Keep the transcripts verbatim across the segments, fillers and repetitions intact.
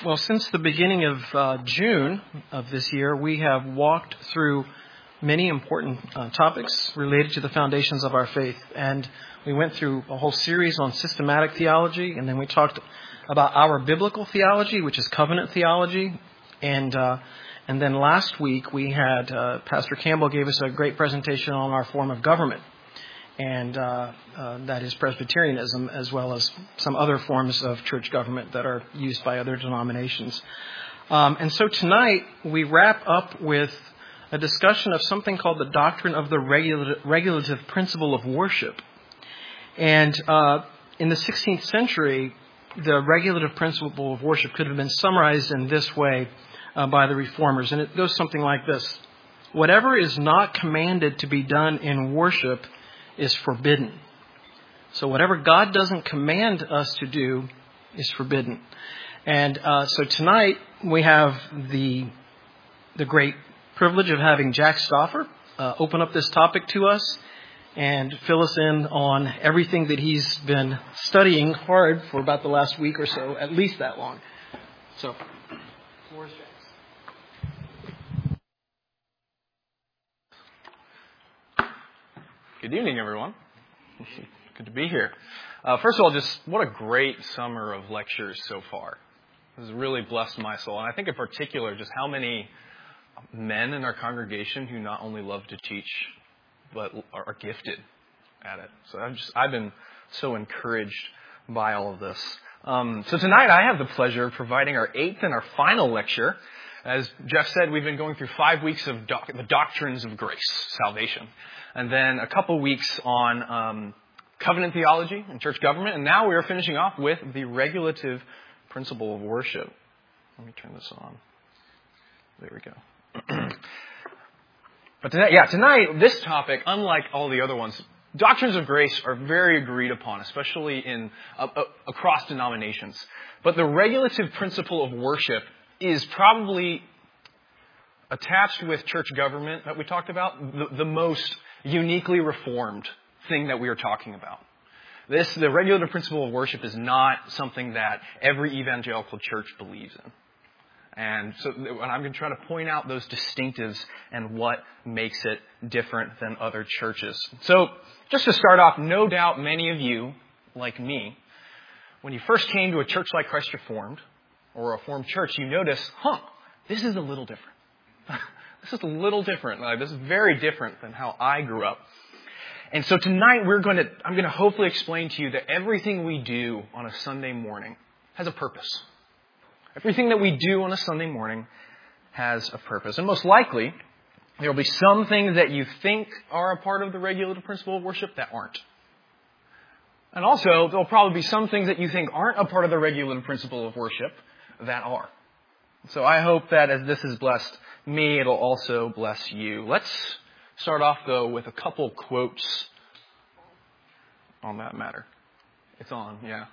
Well, since the beginning of uh, June of this year, we have walked through many important uh, topics related to the foundations of our faith. And we went through a whole series on systematic theology, and then we talked about our biblical theology, which is covenant theology. And uh, and then last week we had uh, Pastor Campbell gave us a great presentation on our form of government. And uh, uh, that is Presbyterianism, as well as some other forms of church government that are used by other denominations. Um, and so tonight we wrap up with a discussion of something called the doctrine of the regula- regulative principle of worship. And uh, in the sixteenth century, the regulative principle of worship could have been summarized in this way uh, by the Reformers. And it goes something like this: whatever is not commanded to be done in worship is forbidden. So whatever God doesn't command us to do is forbidden. And uh, so tonight we have the the great privilege of having Jack Stauffer uh, open up this topic to us and fill us in on everything that he's been studying hard for about the last week or so, at least that long. So, where's Jack? Good evening, everyone. Good to be here. Uh, first of all, just what a great summer of lectures so far. This has really blessed my soul. And I think in particular, just how many men in our congregation who not only love to teach, but are, are gifted at it. So I've just, I've been so encouraged by all of this. Um, so tonight I have the pleasure of providing our eighth and our final lecture. As Jeff said, we've been going through five weeks of doc- the doctrines of grace, salvation. And then a couple weeks on um, covenant theology and church government. And now we are finishing off with the regulative principle of worship. Let me turn this on. There we go. But tonight, yeah, tonight, this topic, unlike all the other ones, doctrines of grace are very agreed upon, especially in uh, uh, across denominations. But the regulative principle of worship is probably attached with church government that we talked about, the, the most uniquely reformed thing that we are talking about. This, the regulative principle of worship is not something that every evangelical church believes in. And so and I'm going to try to point out those distinctives and what makes it different than other churches. So just to start off, no doubt many of you, like me, when you first came to a church like Christ Reformed or a Reformed church, you notice, huh, this is a little different. This is a little different. Like, this is very different than how I grew up. And so tonight we're going to, I'm going to hopefully explain to you that everything we do on a Sunday morning has a purpose. Everything that we do on a Sunday morning has a purpose. And most likely, there will be some things that you think are a part of the regulative principle of worship that aren't. And also, there will probably be some things that you think aren't a part of the regulative principle of worship that are. So I hope that as this has blessed me, it'll also bless you. Let's start off, though, with a couple quotes on that matter. It's on, yeah.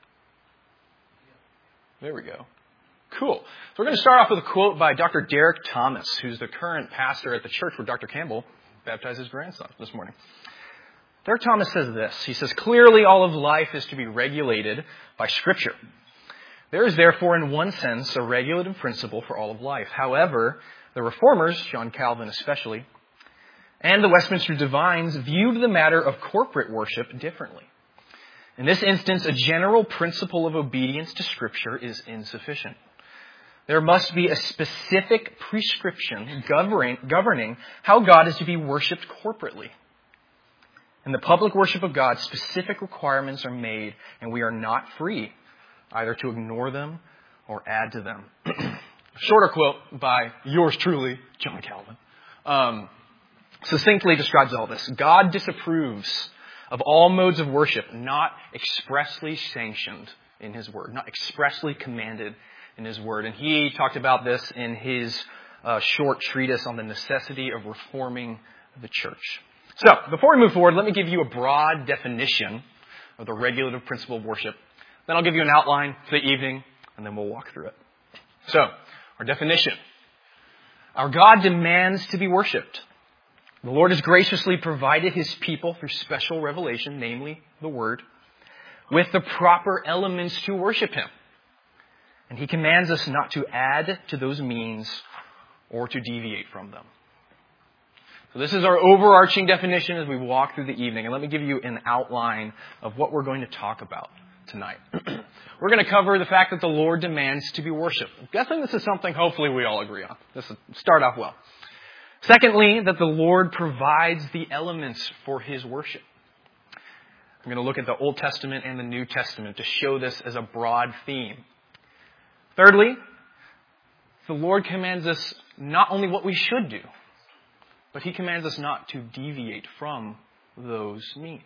There we go. Cool. So we're going to start off with a quote by Doctor Derek Thomas, who's the current pastor at the church where Doctor Campbell baptized his grandson this morning. Derek Thomas says this. He says, "Clearly all of life is to be regulated by Scripture. There is therefore, in one sense, a regulative principle for all of life. However, the Reformers, John Calvin especially, and the Westminster Divines viewed the matter of corporate worship differently. In this instance, a general principle of obedience to Scripture is insufficient. There must be a specific prescription governing, governing how God is to be worshipped corporately. In the public worship of God, specific requirements are made, and we are not free either to ignore them or add to them." Shorter quote by yours truly, John Calvin. Um, succinctly describes all this. God disapproves of all modes of worship not expressly sanctioned in His Word, not expressly commanded in His Word. And he talked about this in his uh, short treatise on the necessity of reforming the church. So, before we move forward, let me give you a broad definition of the regulative principle of worship. Then I'll give you an outline for the evening, and then we'll walk through it. So, our definition. Our God demands to be worshipped. The Lord has graciously provided His people through special revelation, namely the Word, with the proper elements to worship Him. And he commands us not to add to those means or to deviate from them. So this is our overarching definition as we walk through the evening. And let me give you an outline of what we're going to talk about tonight. We're going to cover the fact that the Lord demands to be worshipped. I'm guessing this is something hopefully we all agree on. This will start off well. Secondly, that the Lord provides the elements for his worship. I'm going to look at the Old Testament and the New Testament to show this as a broad theme. Thirdly, the Lord commands us not only what we should do, but he commands us not to deviate from those means.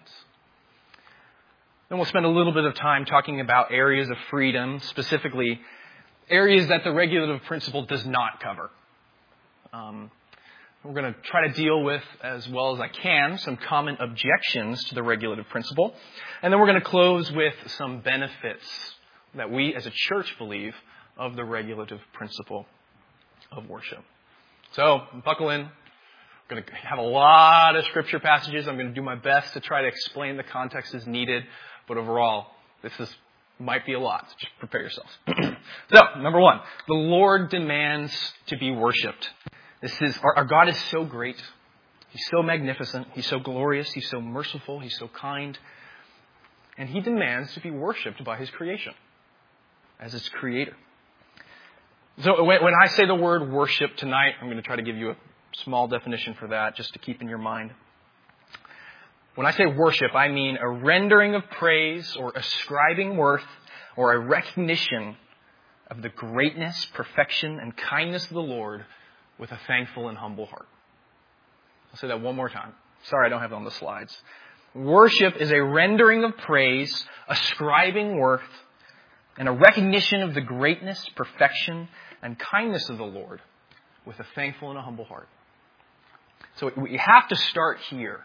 Then we'll spend a little bit of time talking about areas of freedom, specifically areas that the regulative principle does not cover. Um, we're going to try to deal with, as well as I can, some common objections to the regulative principle. And then we're going to close with some benefits that we as a church believe of the regulative principle of worship. So, buckle in. I'm going to have a lot of scripture passages. I'm going to do my best to try to explain the context as needed. But overall, this is might be a lot. So just prepare yourselves. So, number one, the Lord demands to be worshipped. This is our, our God is so great. He's so magnificent. He's so glorious. He's so merciful. He's so kind. And he demands to be worshipped by his creation as its creator. So when, when I say the word worship tonight, I'm going to try to give you a small definition for that just to keep in your mind. When I say worship, I mean a rendering of praise or ascribing worth or a recognition of the greatness, perfection, and kindness of the Lord with a thankful and humble heart. I'll say that one more time. Sorry, I don't have it on the slides. Worship is a rendering of praise, ascribing worth, and a recognition of the greatness, perfection, and kindness of the Lord with a thankful and a humble heart. So we have to start here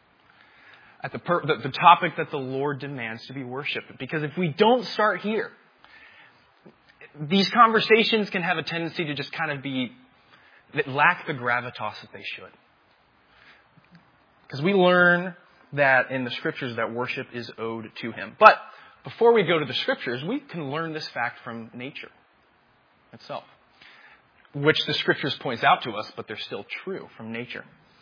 at the, per, the, the topic that the Lord demands to be worshipped. Because if we don't start here, these conversations can have a tendency to just kind of be, that lack the gravitas that they should. Because we learn that in the scriptures that worship is owed to him. But before we go to the scriptures, we can learn this fact from nature itself, which the scriptures points out to us, but they're still true from nature.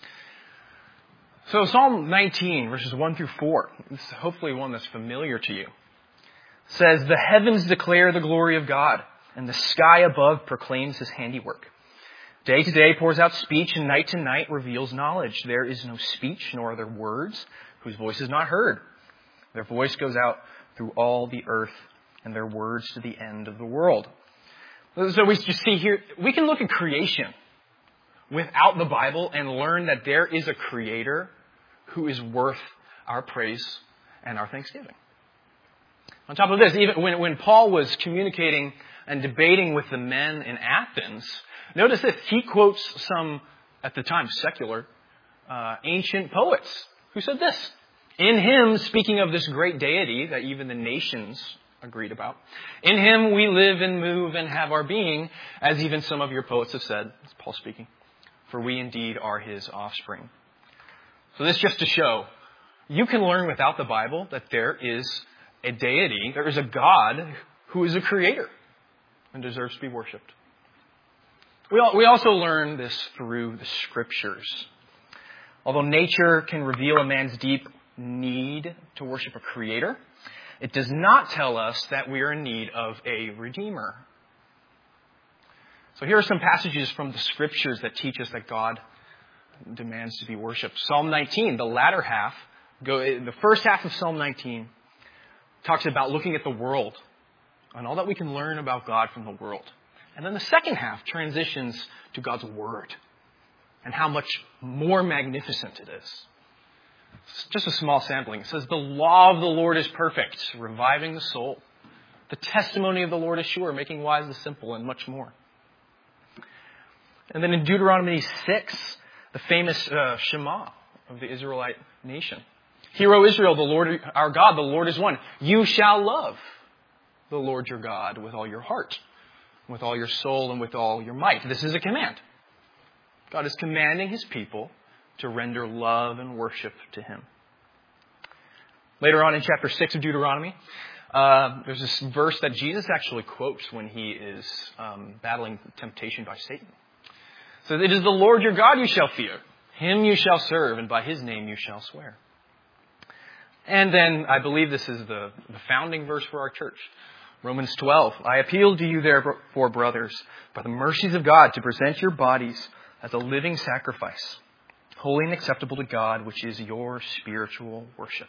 So Psalm nineteen, verses one through four, this is hopefully one that's familiar to you, says, "The heavens declare the glory of God, and the sky above proclaims his handiwork. Day to day pours out speech, and night to night reveals knowledge. There is no speech, nor are there words, whose voice is not heard. Their voice goes out through all the earth, and their words to the end of the world." So we just see here, we can look at creation without the Bible and learn that there is a creator who is worth our praise and our thanksgiving. On top of this, even when, when Paul was communicating and debating with the men in Athens, notice this, he quotes some, at the time, secular, uh, ancient poets who said this. In him, speaking of this great deity that even the nations agreed about, in him we live and move and have our being, as even some of your poets have said. It's Paul speaking. For we indeed are his offspring. So this just to show, you can learn without the Bible that there is a deity, there is a God who is a creator and deserves to be worshipped. We we also learn this through the scriptures. Although nature can reveal a man's deep need to worship a creator, it does not tell us that we are in need of a redeemer. So here are some passages from the scriptures that teach us that God demands to be worshipped. Psalm nineteen, the latter half, go, the first half of Psalm nineteen talks about looking at the world and all that we can learn about God from the world. And then the second half transitions to God's word and how much more magnificent it is. It's just a small sampling. It says, "The law of the Lord is perfect, reviving the soul. The testimony of the Lord is sure, making wise the simple," and much more. And then in Deuteronomy six, the famous uh, Shema of the Israelite nation. "Hear, O Israel, the Lord our God, the Lord is one. You shall love the Lord your God with all your heart, with all your soul, and with all your might." This is a command. God is commanding his people to render love and worship to him. Later on in chapter six of Deuteronomy, Uh, there's this verse that Jesus actually quotes when he is um, battling temptation by Satan. So it is the Lord your God you shall fear. Him you shall serve, and by his name you shall swear. And then I believe this is the, the founding verse for our church. Romans twelve. I appeal to you therefore, brothers, by the mercies of God, to present your bodies as a living sacrifice, holy and acceptable to God, which is your spiritual worship.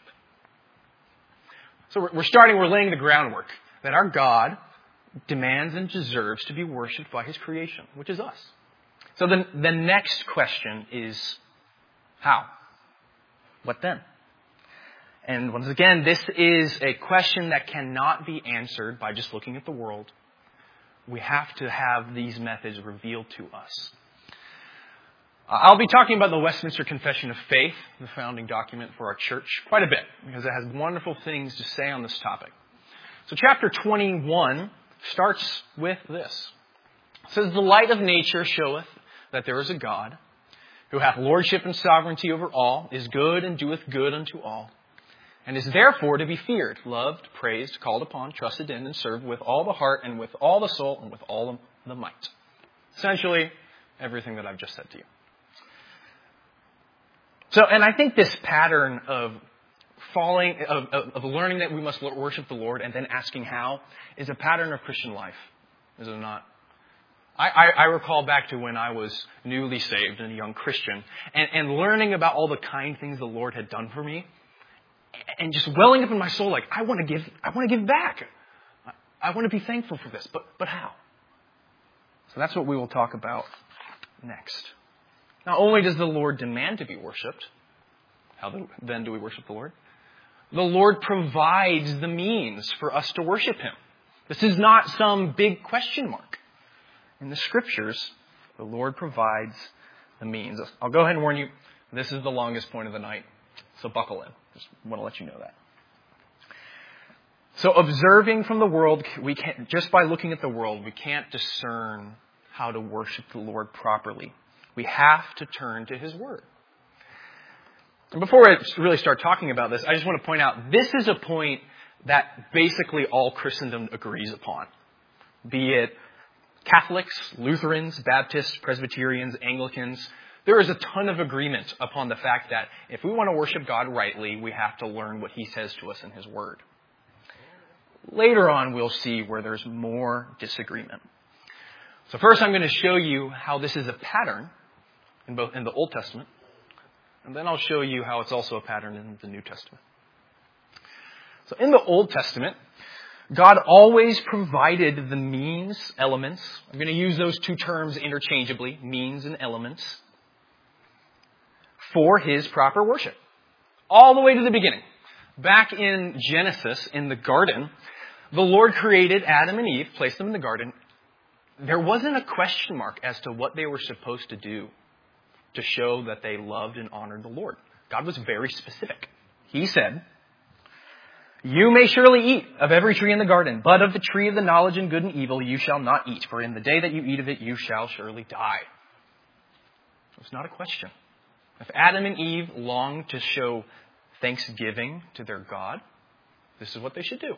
So we're starting, we're laying the groundwork that our God demands and deserves to be worshipped by his creation, which is us. So the, the next question is, how? What then? And once again, this is a question that cannot be answered by just looking at the world. We have to have these methods revealed to us. I'll be talking about the Westminster Confession of Faith, the founding document for our church, quite a bit, because it has wonderful things to say on this topic. So chapter twenty-one starts with this. It says, the light of nature showeth that there is a God, who hath lordship and sovereignty over all, is good and doeth good unto all, and is therefore to be feared, loved, praised, called upon, trusted in, and served with all the heart and with all the soul and with all the might. Essentially, everything that I've just said to you. So, and I think this pattern of falling, of, of, of learning that we must worship the Lord and then asking how, is a pattern of Christian life, is it not? I, I, I recall back to when I was newly saved and a young Christian, and, and learning about all the kind things the Lord had done for me, and just welling up in my soul, like, I want to give, I want to give back. I, I want to be thankful for this, but, but how? So that's what we will talk about next. Not only does the Lord demand to be worshipped, how then do we worship the Lord? The Lord provides the means for us to worship him. This is not some big question mark. In the scriptures, the Lord provides the means. I'll go ahead and warn you, this is the longest point of the night, so buckle in. Just want to let you know that. So observing from the world, we can't, just by looking at the world, we can't discern how to worship the Lord properly. We have to turn to his word. And before I really start talking about this, I just want to point out, this is a point that basically all Christendom agrees upon. Be it Catholics, Lutherans, Baptists, Presbyterians, Anglicans. There is a ton of agreement upon the fact that if we want to worship God rightly, we have to learn what he says to us in his word. Later on, we'll see where there's more disagreement. So first, I'm going to show you how this is a pattern in both in the Old Testament, and then I'll show you how it's also a pattern in the New Testament. So in the Old Testament, God always provided the means, elements. I'm going to use those two terms interchangeably, means and elements, for his proper worship. All the way to the beginning. Back in Genesis, in the garden, the Lord created Adam and Eve, placed them in the garden. There wasn't a question mark as to what they were supposed to do to show that they loved and honored the Lord. God was very specific. He said, you may surely eat of every tree in the garden, but of the tree of the knowledge of good and evil you shall not eat, for in the day that you eat of it you shall surely die. It's not a question. If Adam and Eve longed to show thanksgiving to their God, this is what they should do.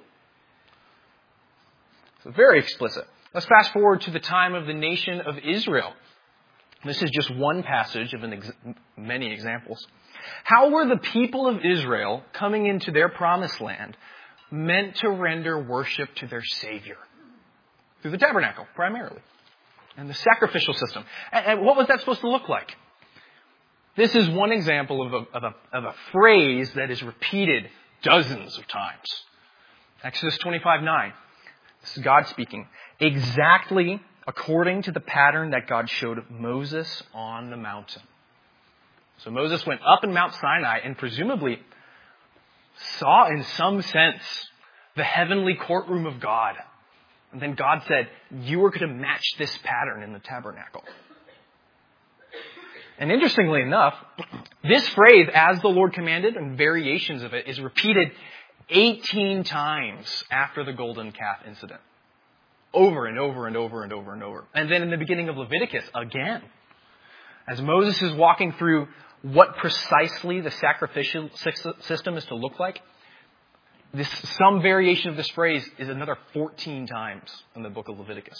So very explicit. Let's fast forward to the time of the nation of Israel. This is just one passage of an ex- many examples. How were the people of Israel coming into their promised land meant to render worship to their Savior? Through the tabernacle, primarily. And the sacrificial system. And, and what was that supposed to look like? This is one example of a, of a, of a phrase that is repeated dozens of times. Exodus twenty-five nine. This is God speaking. Exactly according to the pattern that God showed Moses on the mountain. So Moses went up in Mount Sinai and presumably saw in some sense the heavenly courtroom of God. And then God said, you are going to match this pattern in the tabernacle. And interestingly enough, this phrase, as the Lord commanded, and variations of it, is repeated eighteen times after the golden calf incident. Over and over and over and over and over. And then in the beginning of Leviticus, again, as Moses is walking through what precisely the sacrificial system is to look like, This, some variation of this phrase is another fourteen times in the book of Leviticus.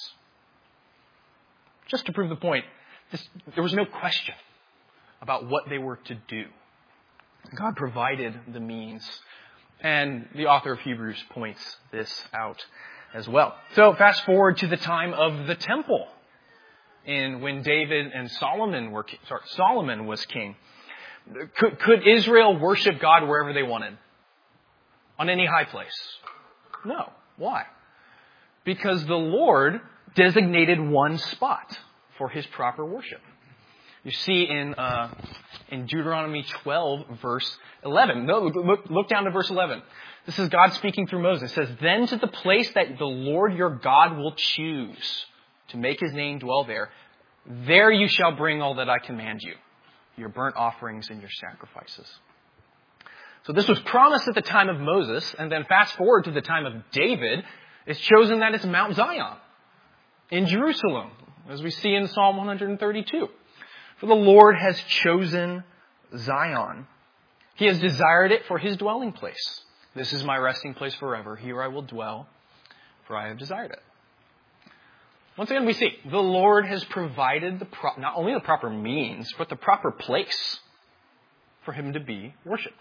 Just to prove the point, this, there was no question about what they were to do. God provided the means. And the author of Hebrews points this out as well. So fast forward to the time of the temple, in when David and Solomon were sorry, Solomon was king. Could, could Israel worship God wherever they wanted? On any high place? No. Why? Because the Lord designated one spot for his proper worship. You see in uh, in Deuteronomy twelve, verse eleven. No, look, look down to verse eleven. This is God speaking through Moses. It says, "Then to the place that the Lord your God will choose to make his name dwell there, there you shall bring all that I command you, your burnt offerings and your sacrifices." So this was promised at the time of Moses, and then fast forward to the time of David, it's chosen that it's Mount Zion in Jerusalem, as we see in Psalm one thirty-two. For the Lord has chosen Zion. He has desired it for his dwelling place. This is my resting place forever. Here I will dwell, for I have desired it. Once again, we see the Lord has provided the pro- not only the proper means, but the proper place for him to be worshipped.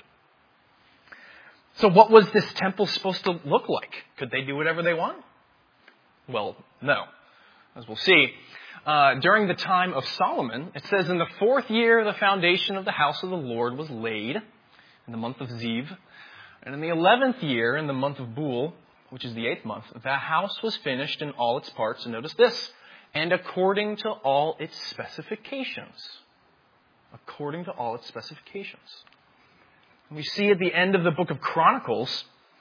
So what was this temple supposed to look like? Could they do whatever they want? Well, no. As we'll see, uh, during the time of Solomon, it says, in the fourth year the foundation of the house of the Lord was laid, in the month of Ziv. And in the eleventh year, in the month of Bul, which is the eighth month, the house was finished in all its parts. And notice this, and according to all its specifications. According to all its specifications. We see at the end of the book of Chronicles,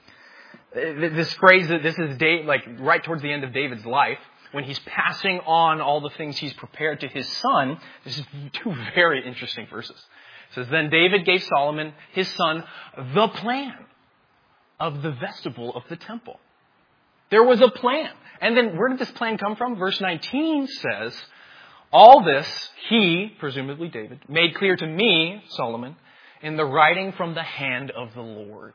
this phrase that this is Dave, like right towards the end of David's life, when he's passing on all the things he's prepared to his son. This is two very interesting verses. It says, "Then David gave Solomon, his son, the plan of the vestibule of the temple." There was a plan. And then where did this plan come from? Verse nineteen says, "All this he," presumably David, "made clear to me," Solomon, "in the writing from the hand of the Lord."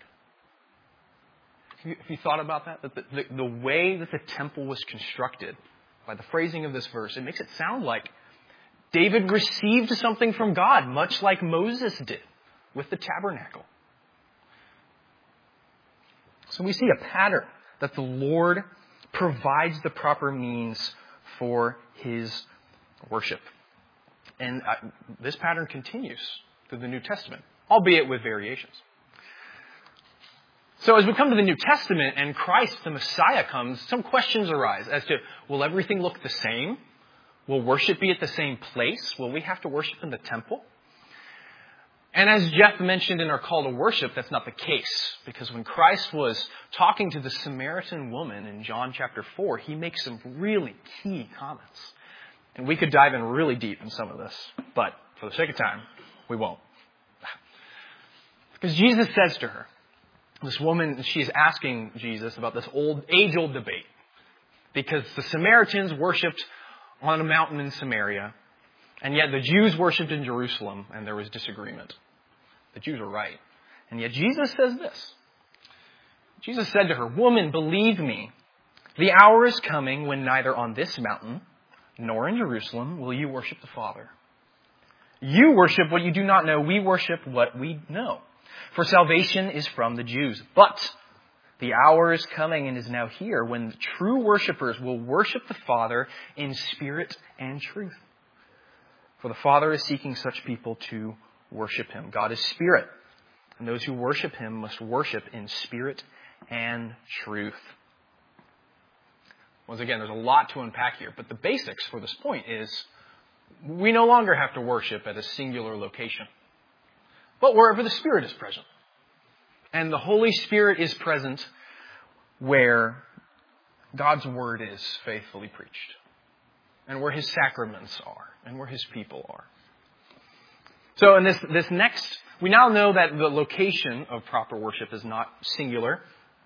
Have you, have you thought about that? That the, the, the way that the temple was constructed, by the phrasing of this verse, it makes it sound like David received something from God, much like Moses did with the tabernacle. So we see a pattern that the Lord provides the proper means for his worship. And uh, this pattern continues through the New Testament, albeit with variations. So as we come to the New Testament and Christ, the Messiah, comes, some questions arise as to, will everything look the same? Will worship be at the same place? Will we have to worship in the temple? And as Jeff mentioned in our call to worship, that's not the case. Because when Christ was talking to the Samaritan woman in John chapter four, he makes some really key comments. And we could dive in really deep in some of this. But for the sake of time, we won't. Because Jesus says to her, this woman, she's asking Jesus about this old, age-old debate. Because the Samaritans worshipped on a mountain in Samaria, and yet the Jews worshipped in Jerusalem, and there was disagreement. The Jews were right. And yet Jesus says this. Jesus said to her, "Woman, believe me, the hour is coming when neither on this mountain nor in Jerusalem will you worship the Father. You worship what you do not know. We worship what we know. For salvation is from the Jews. But the hour is coming and is now here when true worshipers will worship the Father in spirit and truth. For the Father is seeking such people to worship him. God is spirit, and those who worship him must worship in spirit and truth." Once again, there's a lot to unpack here, but the basics for this point is we no longer have to worship at a singular location, but wherever the Spirit is present. And the Holy Spirit is present where God's Word is faithfully preached, and where his sacraments are, and where his people are. So in this, this next, we now know that the location of proper worship is not singular.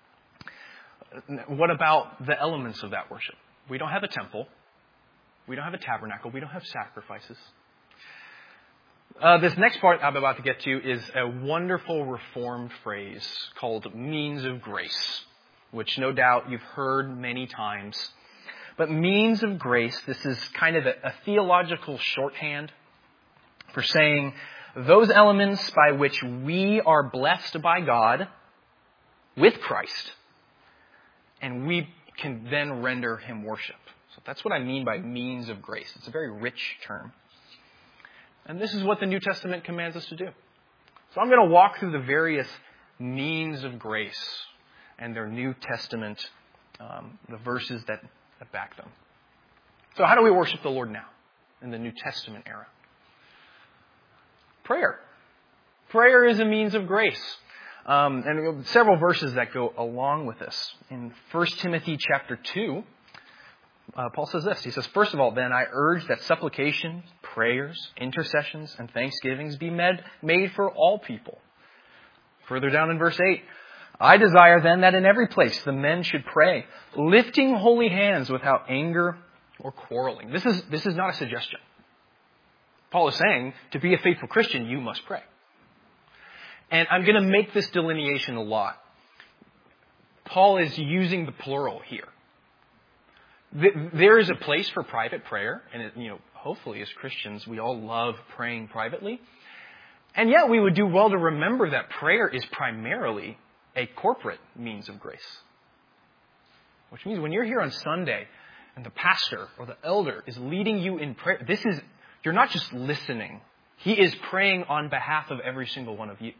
What about the elements of that worship? We don't have a temple. We don't have a tabernacle. We don't have sacrifices. Uh, this next part I'm about to get to is a wonderful Reformed phrase called means of grace, which no doubt you've heard many times. But means of grace, this is kind of a, a theological shorthand for saying those elements by which we are blessed by God with Christ, and we can then render Him worship. So that's what I mean by means of grace. It's a very rich term. And this is what the New Testament commands us to do. So I'm going to walk through the various means of grace and their New Testament, um, the verses that, that back them. So how do we worship the Lord now in the New Testament era? Prayer. Prayer is a means of grace. Um, and several verses that go along with this. In First Timothy chapter two, Uh, Paul says this. He says, "First of all, then, I urge that supplications, prayers, intercessions, and thanksgivings be made, made for all people." Further down in verse eight, "I desire then that in every place the men should pray, lifting holy hands without anger or quarreling." This is, this is not a suggestion. Paul is saying, to be a faithful Christian, you must pray. And I'm going to make this delineation a lot. Paul is using the plural here. There is a place for private prayer, and it, you know, hopefully as Christians we all love praying privately. And yet we would do well to remember that prayer is primarily a corporate means of grace. Which means when you're here on Sunday and the pastor or the elder is leading you in prayer, this is, you're not just listening. He is praying on behalf of every single one of you.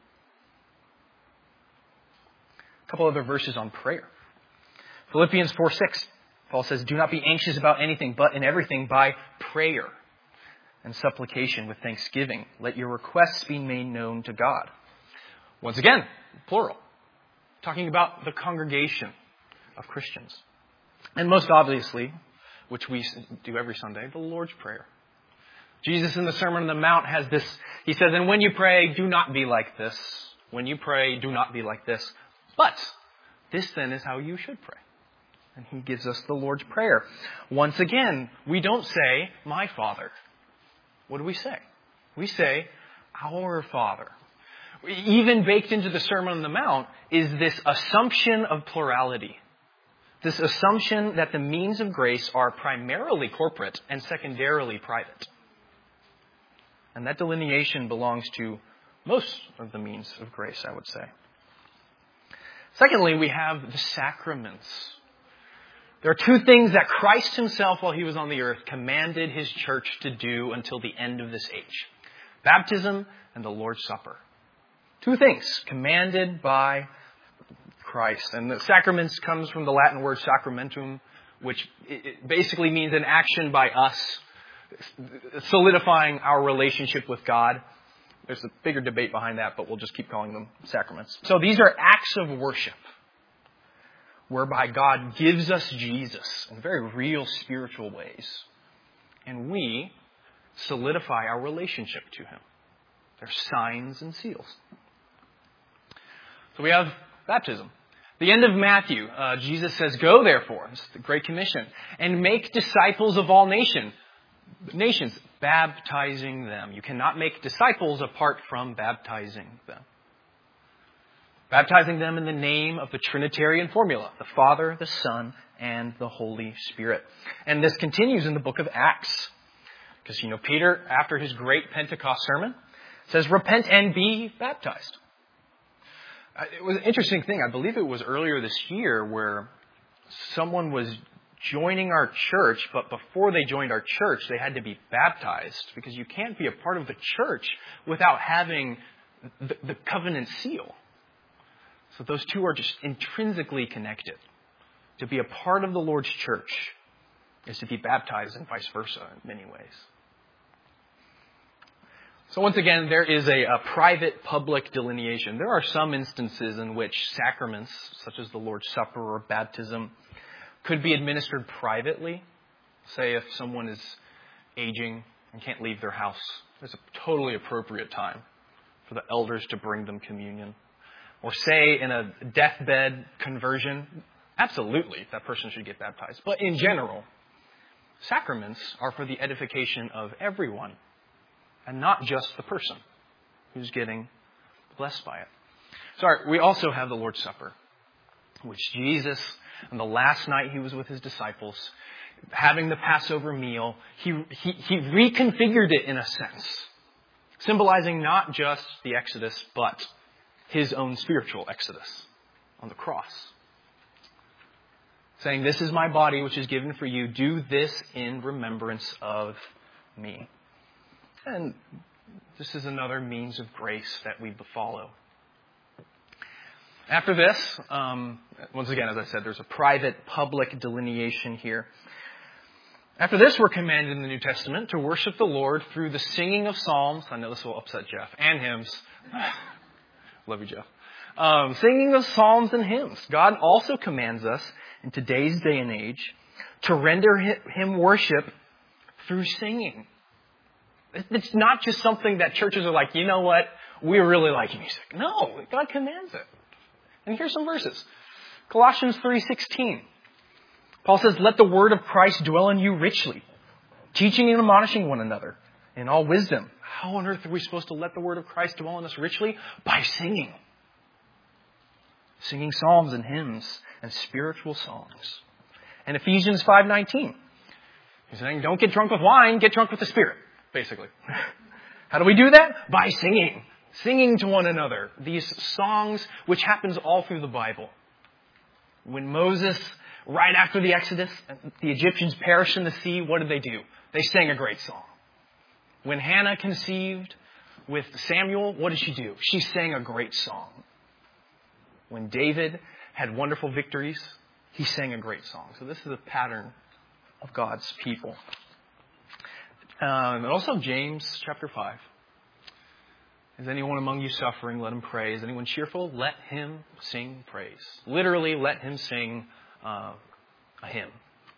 A couple other verses on prayer. Philippians four six. Paul says, "Do not be anxious about anything, but in everything by prayer and supplication with thanksgiving. Let your requests be made known to God." Once again, plural. Talking about the congregation of Christians. And most obviously, which we do every Sunday, the Lord's Prayer. Jesus in the Sermon on the Mount has this, he says, "And when you pray, do not be like this. When you pray, do not be like this. But this then is how you should pray." And he gives us the Lord's Prayer. Once again, we don't say, "My Father." What do we say? We say, "Our Father." Even baked into the Sermon on the Mount is this assumption of plurality. This assumption that the means of grace are primarily corporate and secondarily private. And that delineation belongs to most of the means of grace, I would say. Secondly, we have the sacraments. There are two things that Christ himself, while he was on the earth, commanded his church to do until the end of this age. Baptism and the Lord's Supper. Two things commanded by Christ. And the sacraments comes from the Latin word sacramentum, which basically means an action by us, solidifying our relationship with God. There's a bigger debate behind that, but we'll just keep calling them sacraments. So these are acts of worship, whereby God gives us Jesus in very real spiritual ways. And we solidify our relationship to Him. They're signs and seals. So we have baptism. The end of Matthew, uh, Jesus says, "Go therefore," it's the Great Commission, "and make disciples of all nation, nations, baptizing them." You cannot make disciples apart from baptizing them. Baptizing them in the name of the Trinitarian formula, the Father, the Son, and the Holy Spirit. And this continues in the book of Acts. Because, you know, Peter, after his great Pentecost sermon, says, "Repent and be baptized." It was an interesting thing. I believe it was earlier this year where someone was joining our church, but before they joined our church, they had to be baptized. Because you can't be a part of the church without having the, the covenant seal. So those two are just intrinsically connected. To be a part of the Lord's church is to be baptized and vice versa in many ways. So once again, there is a, a private-public delineation. There are some instances in which sacraments, such as the Lord's Supper or baptism, could be administered privately. Say if someone is aging and can't leave their house, there's a totally appropriate time for the elders to bring them communion. Or say in a deathbed conversion, absolutely, that person should get baptized. But in general, sacraments are for the edification of everyone. and not just the person who's getting blessed by it. Sorry, we also have the Lord's Supper, which Jesus, on the last night he was with his disciples, having the Passover meal, he, he, he reconfigured it in a sense, symbolizing not just the Exodus, but his own spiritual Exodus on the cross. Saying, this is my body which is given for you. Do this in remembrance of me. And this is another means of grace that we follow. After this, um, once again, as I said, there's a private, public delineation here. After this, we're commanded in the New Testament to worship the Lord through the singing of psalms. I know this will upset Jeff. And hymns. Love you, Jeff. Um, singing of psalms and hymns. God also commands us in today's day and age to render him worship through singing. It's not just something that churches are like, you know what, we really like music. No, God commands it. And here's some verses. Colossians three sixteen. Paul says, let the word of Christ dwell in you richly, teaching and admonishing one another in all wisdom. How on earth are we supposed to let the word of Christ dwell in us richly? By singing. Singing psalms and hymns and spiritual songs. And Ephesians five nineteen. He's saying, don't get drunk with wine, get drunk with the Spirit, basically. How do we do that? By singing. Singing to one another. These songs, which happens all through the Bible. When Moses, right after the Exodus, the Egyptians perished in the sea, what did they do? They sang a great song. When Hannah conceived with Samuel, what did she do? She sang a great song. When David had wonderful victories, he sang a great song. So this is a pattern of God's people. Um, and also James chapter five. Is anyone among you suffering? Let him pray. Is anyone cheerful? Let him sing praise. Literally, let him sing uh, a hymn.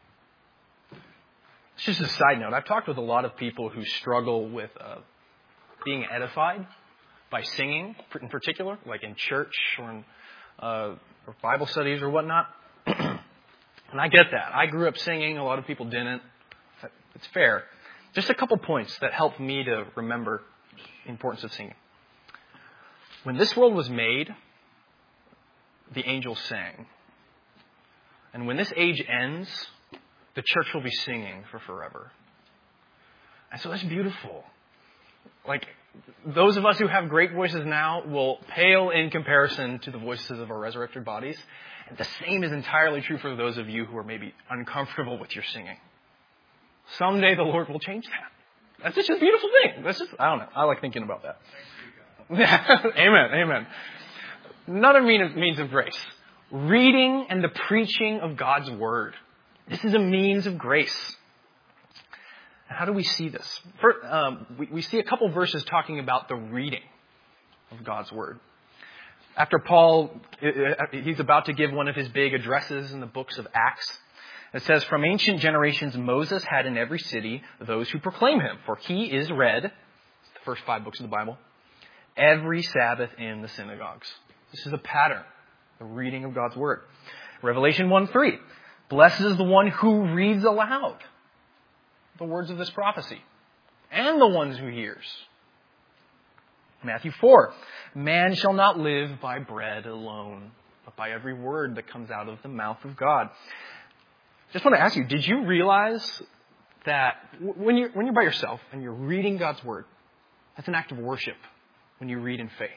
It's just a side note. I've talked with a lot of people who struggle with uh, being edified by singing, in particular, like in church or in uh, or Bible studies or whatnot. And I get that. I grew up singing. A lot of people didn't. It's fair. Just a couple points that help me to remember the importance of singing. When this world was made, the angels sang. And when this age ends, the church will be singing for forever. And so that's beautiful. Like, those of us who have great voices now will pale in comparison to the voices of our resurrected bodies. And the same is entirely true for those of you who are maybe uncomfortable with your singing. Someday the Lord will change that. That's just a beautiful thing. That's just, I don't know. I like thinking about that. Amen. Amen. Another means of grace. Reading and the preaching of God's word. This is a means of grace. How do we see this? First, um, we, we see a couple verses talking about the reading of God's word. After Paul, he's about to give one of his big addresses in the books of Acts. It says, from ancient generations, Moses had in every city those who proclaim him, for he is read, the first five books of the Bible, every Sabbath in the synagogues. This is a pattern, the reading of God's word. Revelation one three, blessed is the one who reads aloud the words of this prophecy, and the ones who hears. Matthew four, man shall not live by bread alone, but by every word that comes out of the mouth of God. Just want to ask you, did you realize that when you're, when you're by yourself and you're reading God's word, that's an act of worship when you read in faith?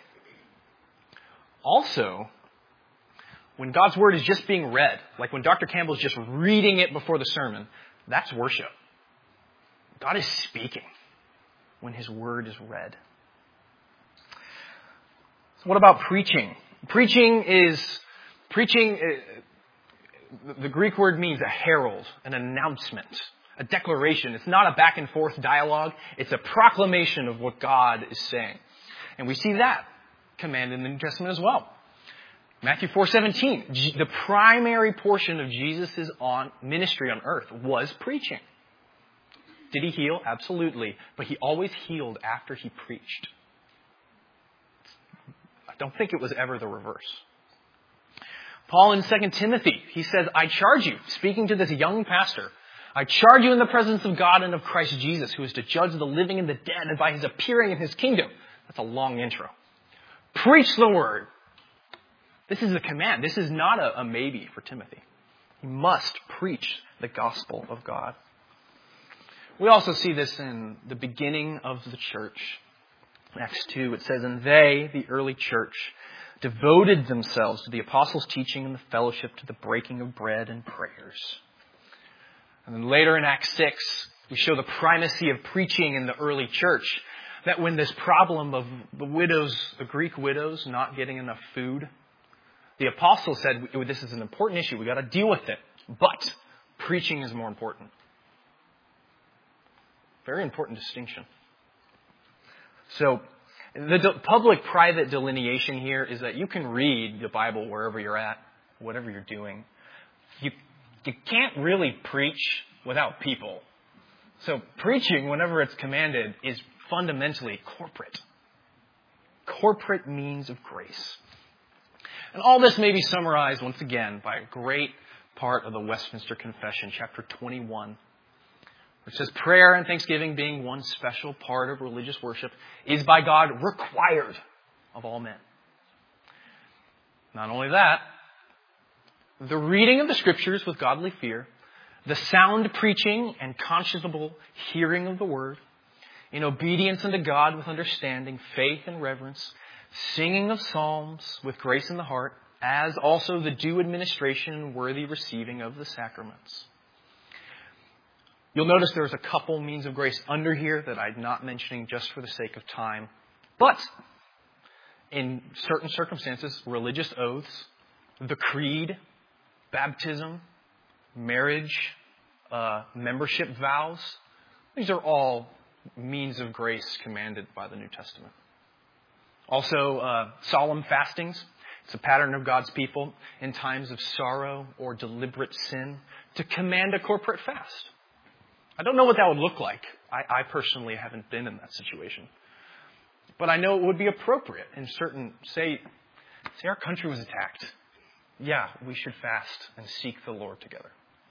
Also, when God's word is just being read, like when Doctor Campbell's just reading it before the sermon, that's worship. God is speaking when his word is read. So what about preaching? Preaching is, preaching, the Greek word means a herald, an announcement, a declaration. It's not a back and forth dialogue. It's a proclamation of what God is saying. And we see that command in the New Testament as well. Matthew four seventeen, the primary portion of Jesus' on ministry on earth was preaching. Did he heal? Absolutely. But he always healed after he preached. I don't think it was ever the reverse. Paul in Second Timothy, he says, I charge you, speaking to this young pastor, I charge you in the presence of God and of Christ Jesus, who is to judge the living and the dead, and by his appearing in his kingdom. That's a long intro. Preach the word. This is a command. This is not a, a maybe for Timothy. He must preach the gospel of God. We also see this in the beginning of the church. Acts two, it says, and they, the early church, devoted themselves to the apostles' teaching and the fellowship, to the breaking of bread and prayers. And then later in Acts six, we show the primacy of preaching in the early church. That when this problem of the widows, the Greek widows, not getting enough food, the apostles said, this is an important issue. We've got to deal with it. But preaching is more important. Very important distinction. So the de- public-private delineation here is that you can read the Bible wherever you're at, whatever you're doing. You, you can't really preach without people. So preaching, whenever it's commanded, is fundamentally corporate. Corporate means of grace. And all this may be summarized once again by a great part of the Westminster Confession, chapter twenty-one. Which says, prayer and thanksgiving being one special part of religious worship is by God required of all men. Not only that, the reading of the scriptures with godly fear, the sound preaching and conscionable hearing of the word, in obedience unto God with understanding, faith and reverence, singing of psalms with grace in the heart, as also the due administration and worthy receiving of the sacraments. You'll notice there's a couple means of grace under here that I'm not mentioning just for the sake of time. But in certain circumstances, religious oaths, the creed, baptism, marriage, uh, membership vows, these are all means of grace commanded by the New Testament. Also, uh, solemn fastings. It's a pattern of God's people in times of sorrow or deliberate sin to command a corporate fast. I don't know what that would look like. I, I personally haven't been in that situation. But I know it would be appropriate in certain, say, say our country was attacked. Yeah, we should fast and seek the Lord together.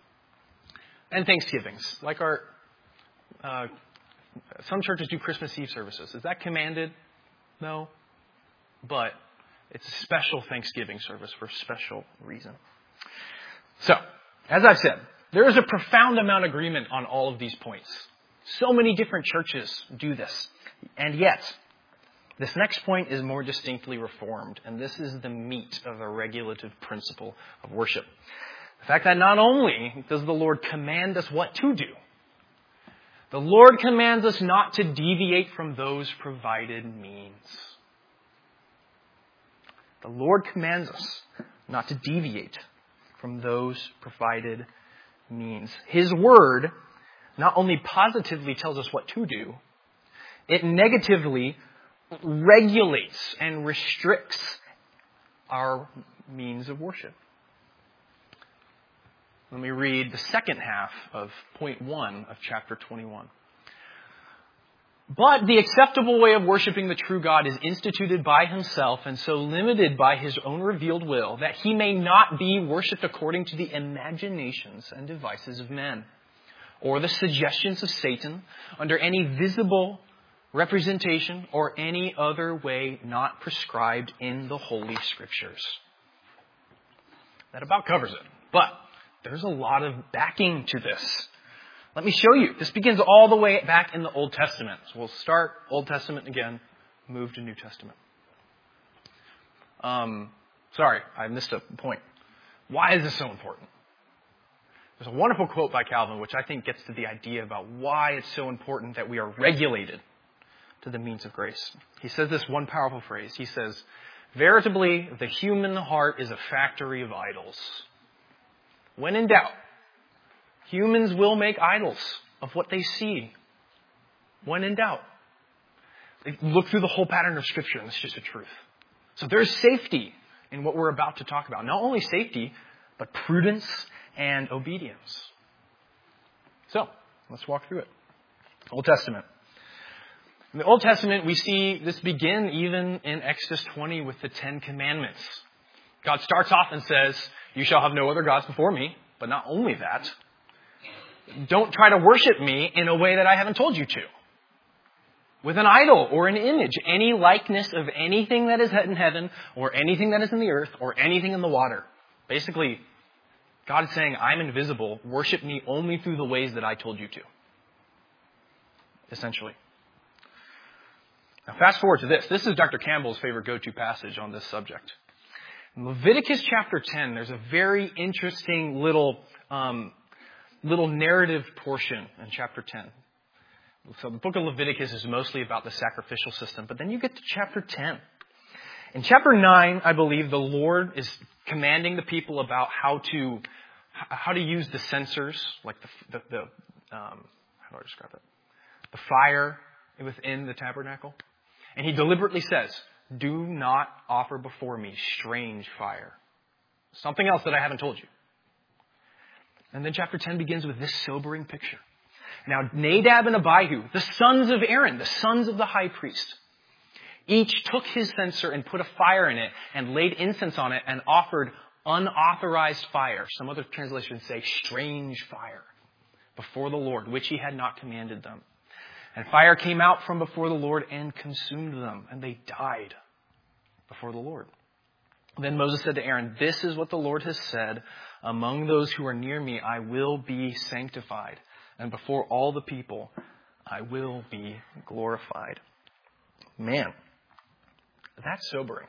And Thanksgivings, like our, uh, some churches do Christmas Eve services. Is that commanded? No. But it's a special Thanksgiving service for a special reason. So, as I've said, there is a profound amount of agreement on all of these points. So many different churches do this. And yet, this next point is more distinctly reformed. And this is the meat of the regulative principle of worship. The fact that not only does the Lord command us what to do, the Lord commands us not to deviate from those provided means. The Lord commands us not to deviate from those provided means. His word not only positively tells us what to do, it negatively regulates and restricts our means of worship. Let me read the second half of point one of chapter twenty-one. But the acceptable way of worshiping the true God is instituted by himself and so limited by his own revealed will that he may not be worshipped according to the imaginations and devices of men or the suggestions of Satan under any visible representation or any other way not prescribed in the Holy Scriptures. That about covers it. But there's a lot of backing to this. Let me show you. This begins all the way back in the Old Testament. So we'll start Old Testament again, move to New Testament. Um, sorry, I missed a point. Why is this so important? There's a wonderful quote by Calvin, which I think gets to the idea about why it's so important that we are regulated to the means of grace. He says this one powerful phrase. He says, veritably, the human heart is a factory of idols. When in doubt, humans will make idols of what they see. When in doubt. They look through the whole pattern of Scripture, and it's just a truth. So there's safety in what we're about to talk about. Not only safety, but prudence and obedience. So, let's walk through it. Old Testament. In the Old Testament, we see this begin even in Exodus twenty with the Ten Commandments. God starts off and says, you shall have no other gods before me. But not only that, don't try to worship me in a way that I haven't told you to. With an idol or an image, any likeness of anything that is in heaven or anything that is in the earth or anything in the water. Basically, God is saying, I'm invisible. Worship me only through the ways that I told you to. Essentially. Now fast forward to this. This is Doctor Campbell's favorite go-to passage on this subject. In Leviticus chapter ten, there's a very interesting little, um, little narrative portion in chapter ten. So the book of Leviticus is mostly about the sacrificial system, but then you get to chapter ten. In chapter nine, I believe the Lord is commanding the people about how to how to use the censers, like the, the, the um, how do I describe it? The fire within the tabernacle. And he deliberately says, do not offer before me strange fire. Something else that I haven't told you. And then chapter ten begins with this sobering picture. Now, Nadab and Abihu, the sons of Aaron, the sons of the high priest, each took his censer and put a fire in it and laid incense on it and offered unauthorized fire. Some other translations say strange fire before the Lord, which he had not commanded them. And fire came out from before the Lord and consumed them, and they died before the Lord. Then Moses said to Aaron, this is what the Lord has said, among those who are near me, I will be sanctified. And before all the people, I will be glorified. Man, that's sobering.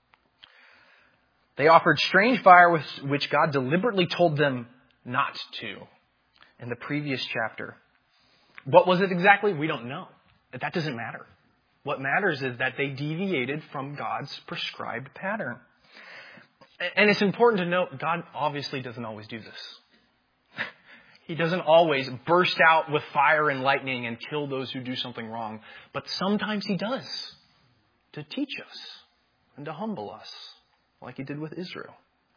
They offered strange fire, which God deliberately told them not to in the previous chapter. What was it exactly? We don't know. That doesn't matter. What matters is that they deviated from God's prescribed pattern. And it's important to note, God obviously doesn't always do this. He doesn't always burst out with fire and lightning and kill those who do something wrong. But sometimes he does, to teach us and to humble us, like he did with Israel.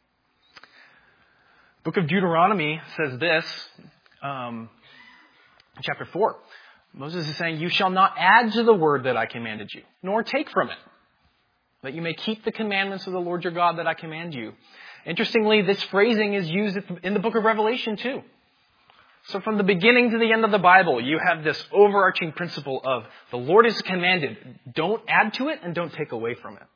Book of Deuteronomy says this, um, chapter four. Moses is saying, you shall not add to the word that I commanded you, nor take from it, that you may keep the commandments of the Lord your God that I command you. Interestingly, this phrasing is used in the book of Revelation too. So from the beginning to the end of the Bible, you have this overarching principle of the Lord is commanded. Don't add to it and don't take away from it.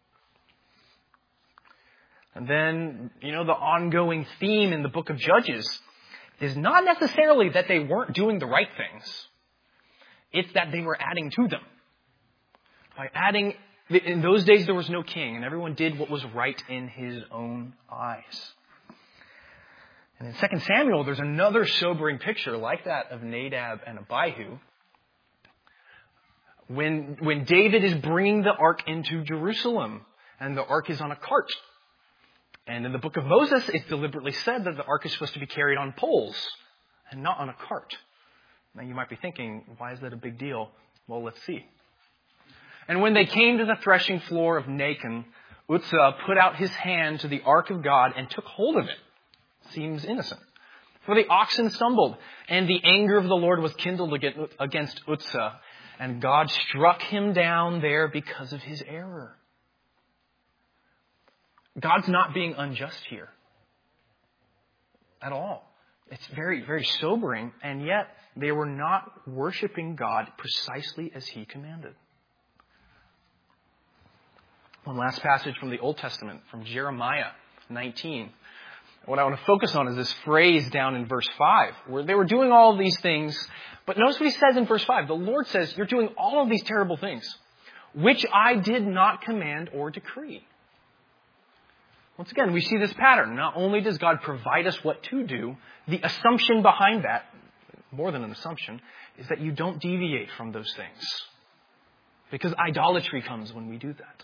And then, you know, the ongoing theme in the book of Judges is not necessarily that they weren't doing the right things. It's that they were adding to them. By adding, in those days there was no king and everyone did what was right in his own eyes. And in Second Samuel, there's another sobering picture like that of Nadab and Abihu. When, when David is bringing the ark into Jerusalem, and the ark is on a cart. And in the book of Moses, it's deliberately said that the ark is supposed to be carried on poles, and not on a cart. Now you might be thinking, why is that a big deal? Well, let's see. And when they came to the threshing floor of Nacon, Uzzah put out his hand to the ark of God and took hold of it. Seems innocent. For the oxen stumbled, and the anger of the Lord was kindled against Uzzah, and God struck him down there because of his error. God's not being unjust here at all. It's very, very sobering, and yet they were not worshiping God precisely as he commanded. One last passage from the Old Testament, from Jeremiah nineteen. What I want to focus on is this phrase down in verse five, where they were doing all of these things. But notice what he says in verse five. The Lord says, you're doing all of these terrible things, which I did not command or decree. Once again, we see this pattern. Not only does God provide us what to do, the assumption behind that, more than an assumption, is that you don't deviate from those things. Because idolatry comes when we do that.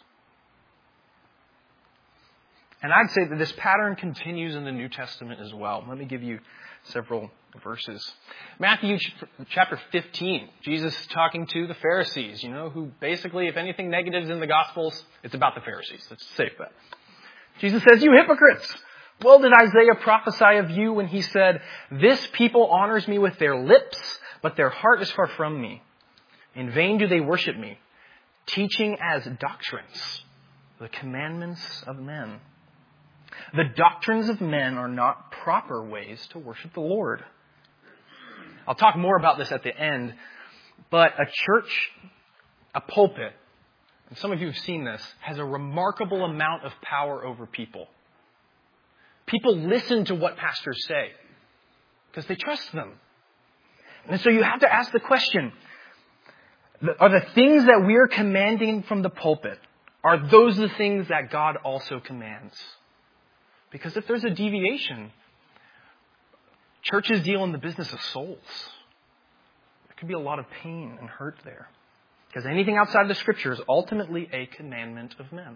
And I'd say that this pattern continues in the New Testament as well. Let me give you several verses. Matthew chapter fifteen, Jesus is talking to the Pharisees, you know, who basically, if anything negative is in the Gospels, it's about the Pharisees. That's a safe bet. Jesus says, you hypocrites! Well did Isaiah prophesy of you when he said, this people honors me with their lips, but their heart is far from me. In vain do they worship me, teaching as doctrines the commandments of men. The doctrines of men are not proper ways to worship the Lord. I'll talk more about this at the end. But a church, a pulpit, and some of you have seen this, has a remarkable amount of power over people. People listen to what pastors say because they trust them. And so you have to ask the question, are the things that we're commanding from the pulpit, are those the things that God also commands? Because if there's a deviation, churches deal in the business of souls. There could be a lot of pain and hurt there. Because anything outside of the Scripture is ultimately a commandment of men.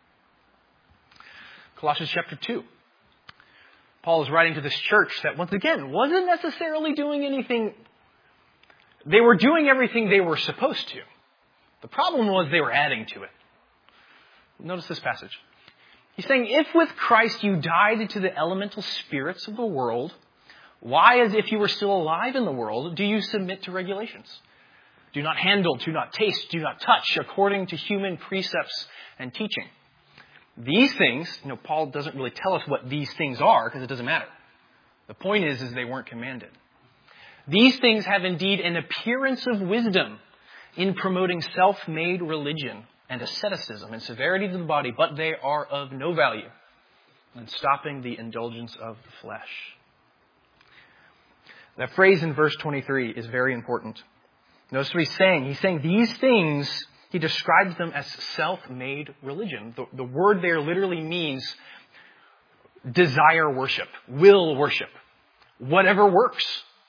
Colossians chapter two. Paul is writing to this church that, once again, wasn't necessarily doing anything. They were doing everything they were supposed to. The problem was they were adding to it. Notice this passage. He's saying, if with Christ you died to the elemental spirits of the world, why, as if you were still alive in the world, do you submit to regulations? Do not handle, do not taste, do not touch, according to human precepts and teaching. These things, you know, Paul doesn't really tell us what these things are because it doesn't matter. The point is, is they weren't commanded. These things have indeed an appearance of wisdom in promoting self-made religion and asceticism and severity to the body, but they are of no value in stopping the indulgence of the flesh. That phrase in verse twenty-three is very important. Notice what he's saying. He's saying these things, he describes them as self-made religion. The, the word there literally means desire worship, will worship, whatever works.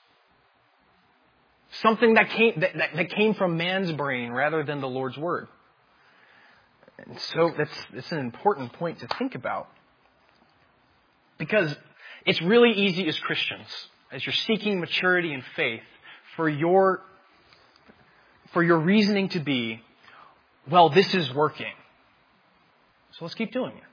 Something that came, that, that, that came from man's brain rather than the Lord's word. And so that's, that's an important point to think about. Because it's really easy as Christians, as you're seeking maturity in faith, for your, for your reasoning to be, well, this is working, so let's keep doing it.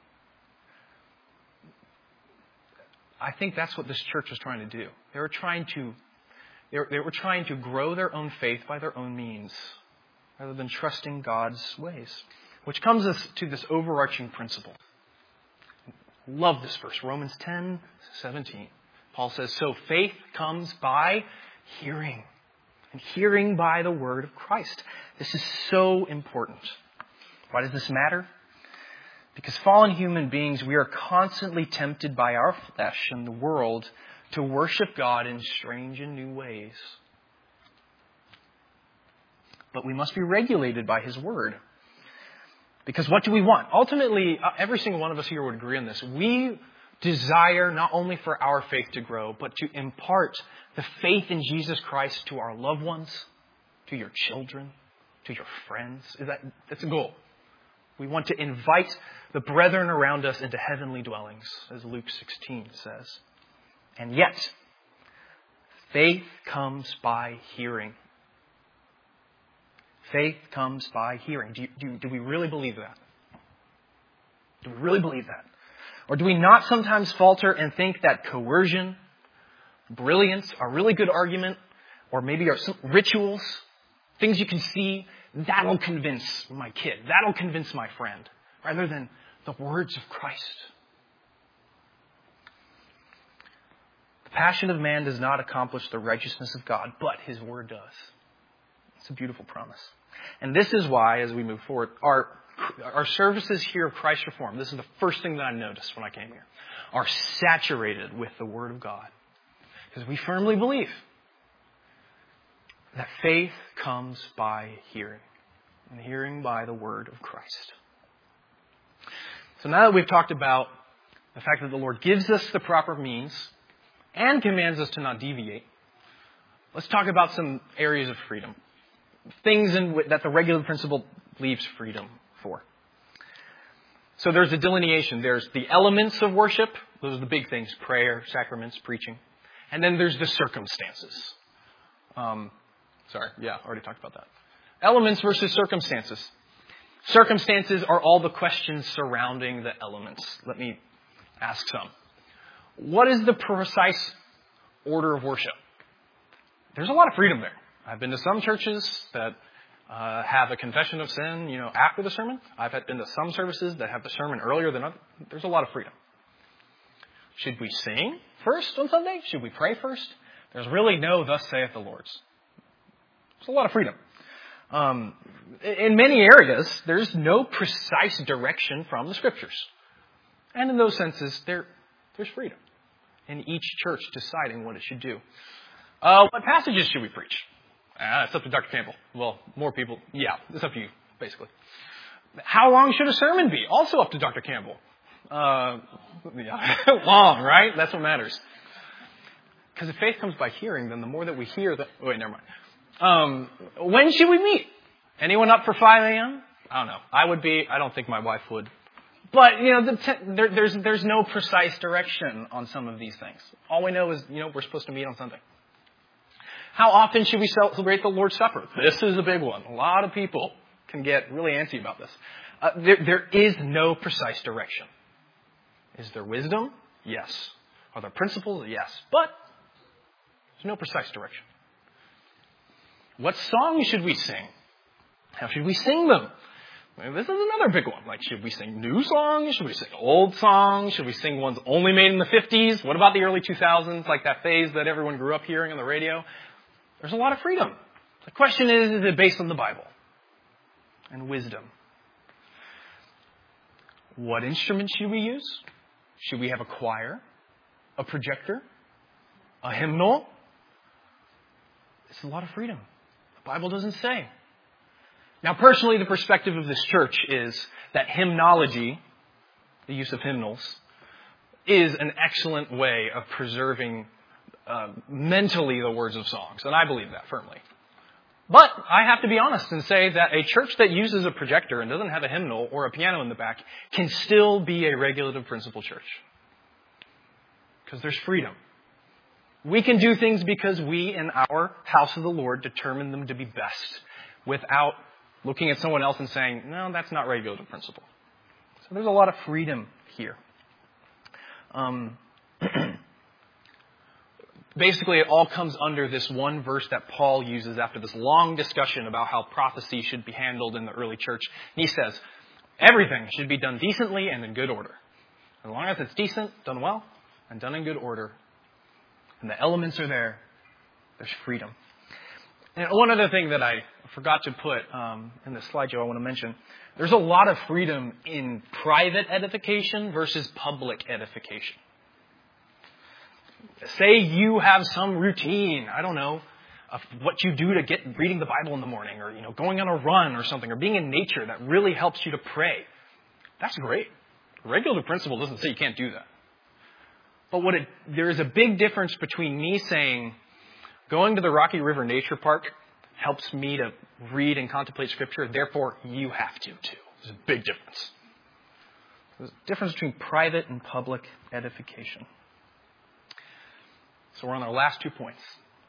I think that's what this church was trying to do. They were trying to They were, they were trying to grow their own faith by their own means, rather than trusting God's ways. Which comes us to this overarching principle. Love this verse, Romans ten seventeen. Paul says, so faith comes by hearing, and hearing by the word of Christ. This is so important. Why does this matter? Because fallen human beings, we are constantly tempted by our flesh and the world to worship God in strange and new ways. But we must be regulated by His Word. Because what do we want? Ultimately, every single one of us here would agree on this. We desire not only for our faith to grow, but to impart the faith in Jesus Christ to our loved ones, to your children, to your friends. Is that, that's a goal. We want to invite the brethren around us into heavenly dwellings, as Luke sixteen says. And yet, faith comes by hearing. Faith comes by hearing. Do, you, do, do we really believe that? Do we really believe that? Or do we not sometimes falter and think that coercion, brilliance, a really good argument, or maybe are some rituals, things you can see, that'll convince my kid, that'll convince my friend, rather than the words of Christ? The passion of man does not accomplish the righteousness of God, but His Word does. It's a beautiful promise. And this is why, as we move forward, our, our services here of Christ Reformed, this is the first thing that I noticed when I came here, are saturated with the Word of God. Because we firmly believe that faith comes by hearing, and hearing by the Word of Christ. So now that we've talked about the fact that the Lord gives us the proper means and commands us to not deviate, let's talk about some areas of freedom. Things in w- that the regular principle leaves freedom for. So there's a delineation. There's the elements of worship. Those are the big things. Prayer, sacraments, preaching. And then there's the circumstances. Um, sorry, yeah, I already talked about that. Elements versus circumstances. Circumstances are all the questions surrounding the elements. Let me ask some. What is the precise order of worship? There's a lot of freedom there. I've been to some churches that uh, have a confession of sin, you know, after the sermon. I've been to some services that have the sermon earlier than others. There's a lot of freedom. Should we sing first on Sunday? Should we pray first? There's really no thus saith the Lord. There's a lot of freedom. Um, in many areas, there's no precise direction from the Scriptures. And in those senses, there, there's freedom in each church deciding what it should do. Uh, what passages should we preach? Uh, it's up to Doctor Campbell. Well, more people. Yeah, it's up to you, basically. How long should a sermon be? Also up to Doctor Campbell. Uh, yeah, long, right? That's what matters. Because if faith comes by hearing, then the more that we hear, the oh, wait, never mind. Um, when should we meet? Anyone up for five a.m.? I don't know. I would be. I don't think my wife would. But you know, the te- there, there's there's no precise direction on some of these things. All we know is, you know, we're supposed to meet on Sunday. How often should we celebrate the Lord's Supper? This is a big one. A lot of people can get really antsy about this. Uh, there, there is no precise direction. Is there wisdom? Yes. Are there principles? Yes. But there's no precise direction. What songs should we sing? How should we sing them? Well, this is another big one. Like, should we sing new songs? Should we sing old songs? Should we sing ones only made in the fifties? What about the early two thousands, like that phase that everyone grew up hearing on the radio? There's a lot of freedom. The question is, is it based on the Bible and wisdom? What instruments should we use? Should we have a choir, a projector, a hymnal? It's a lot of freedom. The Bible doesn't say. Now, personally, the perspective of this church is that hymnology, the use of hymnals, is an excellent way of preserving uh, mentally the words of songs. And I believe that firmly. But I have to be honest and say that a church that uses a projector and doesn't have a hymnal or a piano in the back can still be a regulative principle church. Because there's freedom. We can do things because we in our house of the Lord determine them to be best without looking at someone else and saying, no, that's not regulative principle. So there's a lot of freedom here. Um, basically, it all comes under this one verse that Paul uses after this long discussion about how prophecy should be handled in the early church. And he says, everything should be done decently and in good order. As long as it's decent, done well, and done in good order, and the elements are there, there's freedom. And one other thing that I forgot to put um, in the slideshow I want to mention, there's a lot of freedom in private edification versus public edification. Say you have some routine, I don't know, of what you do to get reading the Bible in the morning, or you know, going on a run or something, or being in nature that really helps you to pray. That's great. Regulative principle doesn't say you can't do that. But what it, there is a big difference between me saying, going to the Rocky River Nature Park helps me to read and contemplate Scripture, therefore you have to too. There's a big difference. There's a difference between private and public edification. So we're on our last two points.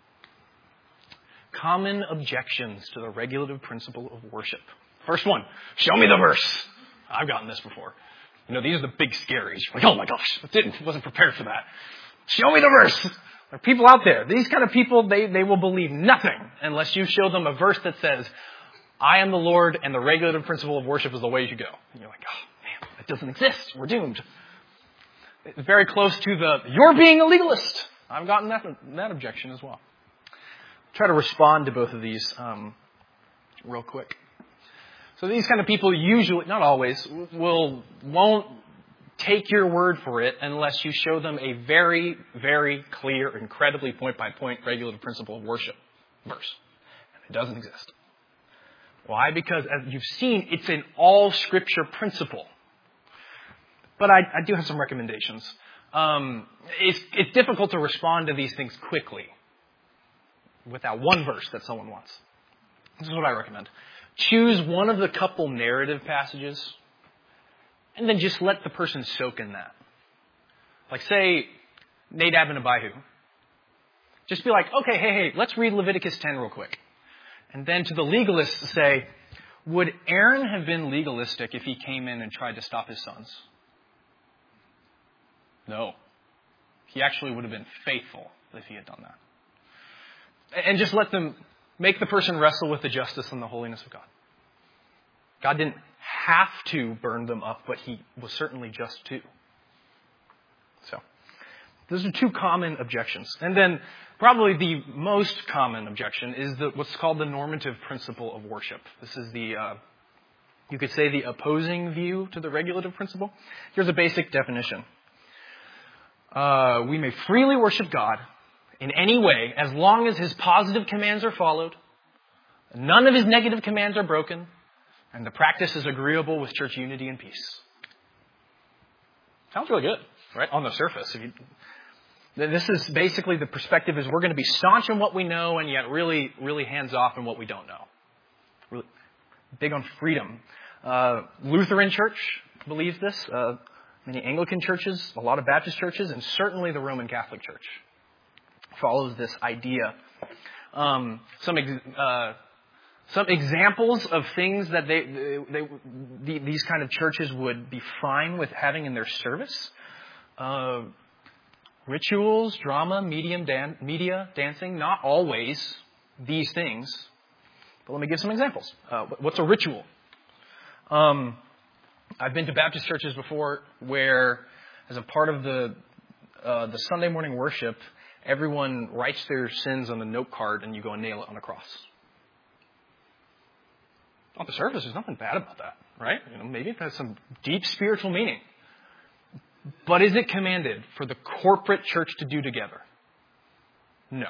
Common objections to the regulative principle of worship. First one, show me the verse. I've gotten this before. You know, these are the big scaries. Like, oh my gosh, I didn't, wasn't prepared for that. Show me the verse. There are people out there. These kind of people, they, they will believe nothing unless you show them a verse that says, I am the Lord and the regulative principle of worship is the way you should go. And you're like, oh man, that doesn't exist. We're doomed. It's very close to the, you're being a legalist. I've gotten that, that objection as well. Try to respond to both of these um, real quick. So these kind of people usually, not always, will, won't take your word for it unless you show them a very, very clear, incredibly point-by-point regulative principle of worship verse. And it doesn't exist. Why? Because as you've seen, it's an all-Scripture principle. But I, I do have some recommendations. Um, it's, it's difficult to respond to these things quickly without one verse that someone wants. This is what I recommend. Choose one of the couple narrative passages and then just let the person soak in that. Like say, Nadab and Abihu. Just be like, okay, hey, hey, let's read Leviticus ten real quick. And then to the legalists say, would Aaron have been legalistic if he came in and tried to stop his sons? No. He actually would have been faithful if he had done that. And just let them make the person wrestle with the justice and the holiness of God. God didn't have to burn them up, but he was certainly just to. So, Those are two common objections. And then probably the most common objection is the, what's called the normative principle of worship. This is the, uh, you could say the opposing view to the regulative principle. Here's a basic definition. Uh, we may freely worship God in any way as long as His positive commands are followed, none of His negative commands are broken, and the practice is agreeable with church unity and peace. Sounds really good, right? On the surface. If you, this is basically the perspective is we're going to be staunch in what we know and yet really, really hands off in what we don't know. Really big on freedom. Uh, Lutheran Church believes this. Uh, many Anglican churches, a lot of Baptist churches, and certainly the Roman Catholic Church follows this idea. Um, some ex- uh, some examples of things that they, they, they these kind of churches would be fine with having in their service. Uh, rituals, drama, medium dan- media, dancing, not always these things. But let me give some examples. Uh, what's a ritual? Um, I've been to Baptist churches before where, as a part of the uh, the Sunday morning worship, everyone writes their sins on the note card and you go and nail it on a cross. On the surface, there's nothing bad about that, right? You know, maybe it has some deep spiritual meaning. But is it commanded for the corporate church to do together? No.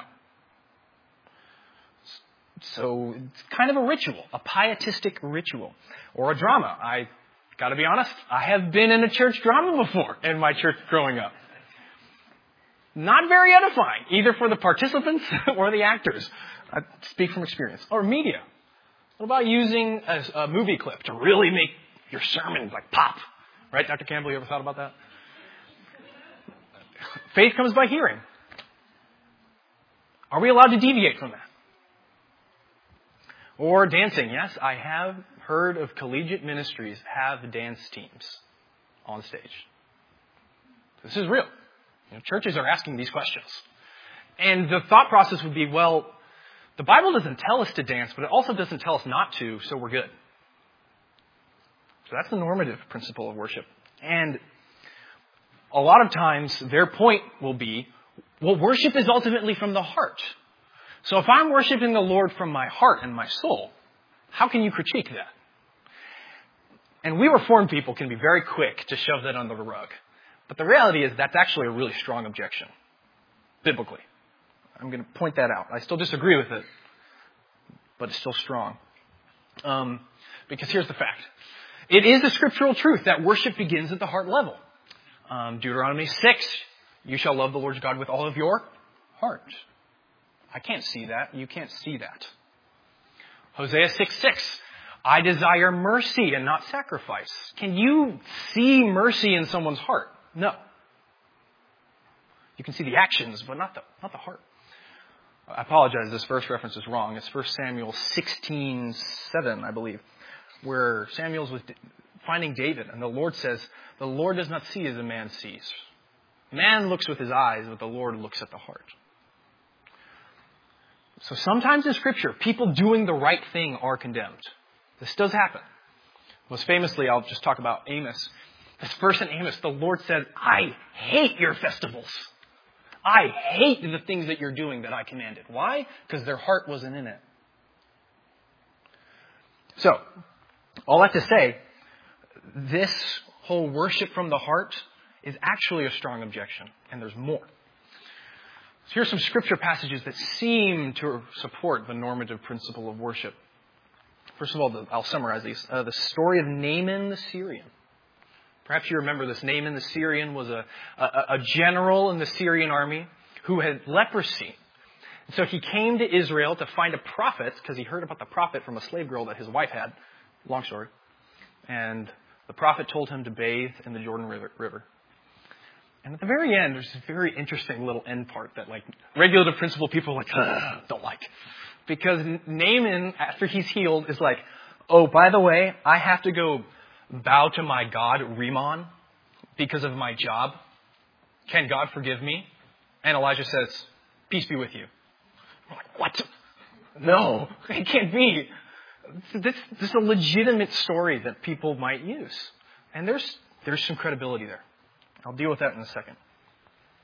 So it's kind of a ritual, a pietistic ritual, or a drama. I got to be honest, I have been in a church drama before in my church growing up. Not very edifying, either for the participants or the actors. I speak from experience. Or media. What about using a, a movie clip to really make your sermon like pop? Right, Doctor Campbell, you ever thought about that? Faith comes by hearing. Are we allowed to deviate from that? Or dancing. Yes, I have heard of collegiate ministries have dance teams on stage. This is real. You know, churches are asking these questions. And the thought process would be, well, the Bible doesn't tell us to dance, but it also doesn't tell us not to, so we're good. So that's the normative principle of worship. And a lot of times their point will be, well, worship is ultimately from the heart. So if I'm worshiping the Lord from my heart and my soul, how can you critique that? And we Reformed people can be very quick to shove that under the rug. But the reality is that's actually a really strong objection, biblically. I'm going to point that out. I still disagree with it, but it's still strong. Um, because here's the fact. It is a scriptural truth that worship begins at the heart level. Um, Deuteronomy six, you shall love the Lord your God with all of your heart. I can't see that. You can't see that. Hosea six six, I desire mercy and not sacrifice. Can you see mercy in someone's heart? No. You can see the actions, but not the, not the heart. I apologize, this verse reference is wrong. It's First Samuel sixteen seven, I believe, where Samuel was finding David, and the Lord says, the Lord does not see as a man sees. Man looks with his eyes, but the Lord looks at the heart. So sometimes in Scripture, people doing the right thing are condemned. This does happen. Most famously, I'll just talk about Amos. This verse in Amos, the Lord said, I hate your festivals. I hate the things that you're doing that I commanded. Why? Because their heart wasn't in it. So, all that to say, this whole worship from the heart is actually a strong objection, and there's more. So here's some scripture passages that seem to support the normative principle of worship. First of all, the, I'll summarize these. Uh, the story of Naaman the Syrian. Perhaps you remember this. Naaman the Syrian was a, a, a general in the Syrian army who had leprosy. And so he came to Israel to find a prophet because he heard about the prophet from a slave girl that his wife had. Long story. And the prophet told him to bathe in the Jordan River. And at the very end, there's this very interesting little end part that, like, regulative principle people like don't like. Because Naaman, after he's healed, is like, oh, by the way, I have to go bow to my God, Rimmon, because of my job. Can God forgive me? And Elijah says, peace be with you. I'm like, what? No, it can't be. This, this is a legitimate story that people might use. And there's there's some credibility there. I'll deal with that in a second.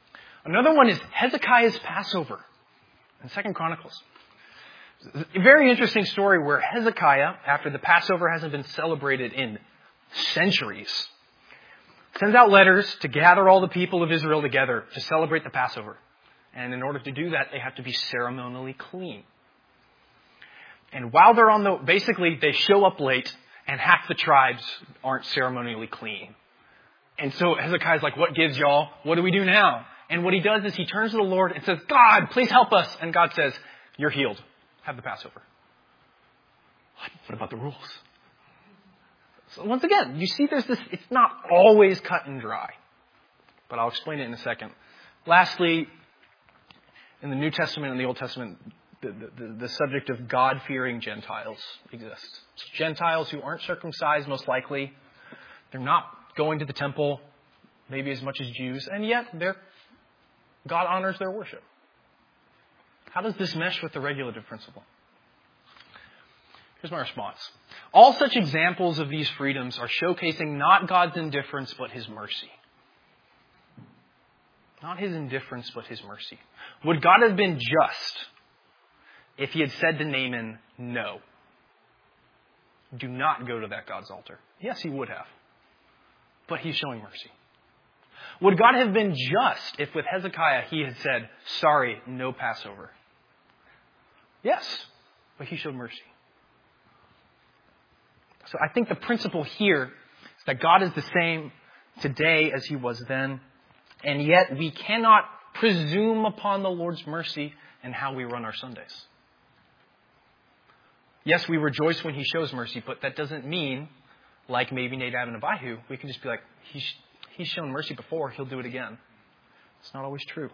Another one is Hezekiah's Passover in Second Chronicles. A very interesting story where Hezekiah, after the Passover hasn't been celebrated in centuries, sends out letters to gather all the people of Israel together to celebrate the Passover. And in order to do that, they have to be ceremonially clean. And while they're on the, basically they show up late and half the tribes aren't ceremonially clean. And so Hezekiah's like, what gives, y'all? What do we do now? And what he does is he turns to the Lord and says, God, please help us. And God says, you're healed. Have the Passover. What? What about the rules? So once again, you see there's this, it's not always cut and dry. But I'll explain it in a second. Lastly, in the New Testament and the Old Testament, the, the, the subject of God-fearing Gentiles exists. It's Gentiles who aren't circumcised, most likely. They're not going to the temple, maybe as much as Jews, and yet they're, God honors their worship. How does this mesh with the regulative principle? Here's my response. All such examples of these freedoms are showcasing not God's indifference, but His mercy. Not His indifference, but His mercy. Would God have been just if He had said to Naaman, no, do not go to that God's altar? Yes, He would have. But He's showing mercy. Would God have been just if with Hezekiah He had said, sorry, no Passover? Yes, but He showed mercy. So I think the principle here is that God is the same today as He was then, and yet we cannot presume upon the Lord's mercy in how we run our Sundays. Yes, we rejoice when He shows mercy, but that doesn't mean, like maybe Nadab and Abihu, we can just be like, He's, he's shown mercy before, He'll do it again. It's not always true.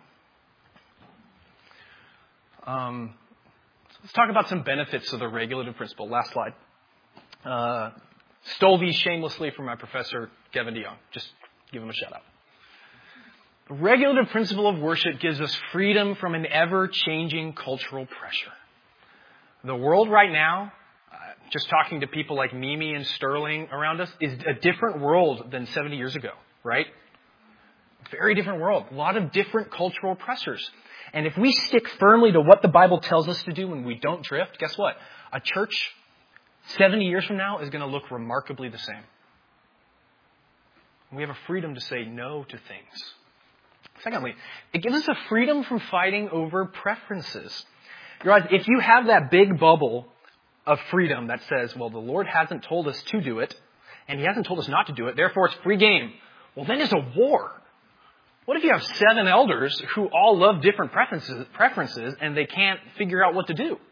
Um, so let's talk about some benefits of the regulative principle. Last slide. Uh, stole these shamelessly from my professor, Kevin DeYoung. Just give him a shout out. The regulative principle of worship gives us freedom from an ever-changing cultural pressure. The world right now, uh, just talking to people like Mimi and Sterling around us, is a different world than seventy years ago, right? Very different world. A lot of different cultural pressures. And if we stick firmly to what the Bible tells us to do and we don't drift, guess what? A church seventy years from now is going to look remarkably the same. We have a freedom to say no to things. Secondly, it gives us a freedom from fighting over preferences. You realize if you have that big bubble of freedom that says, well, the Lord hasn't told us to do it, and He hasn't told us not to do it, therefore it's free game. Well, then it's a war. What if you have seven elders who all love different preferences, preferences and they can't figure out what to do?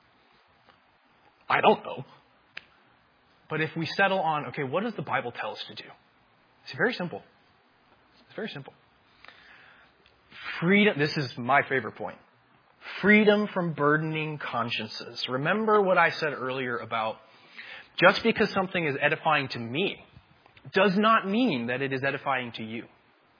I don't know. But if we settle on, okay, what does the Bible tell us to do? It's very simple. It's very simple. Freedom, this is my favorite point. Freedom from burdening consciences. Remember what I said earlier about just because something is edifying to me does not mean that it is edifying to you.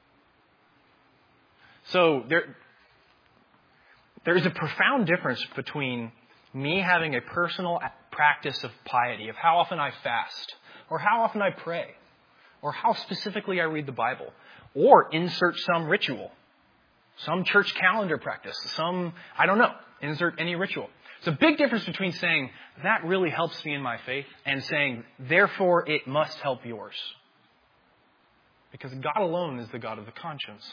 So there, there is a profound difference between me having a personal practice of piety, of how often I fast, or how often I pray, or how specifically I read the Bible, or insert some ritual, some church calendar practice, some, I don't know, insert any ritual. It's a big difference between saying, that really helps me in my faith, and saying, therefore it must help yours. Because God alone is the God of the conscience.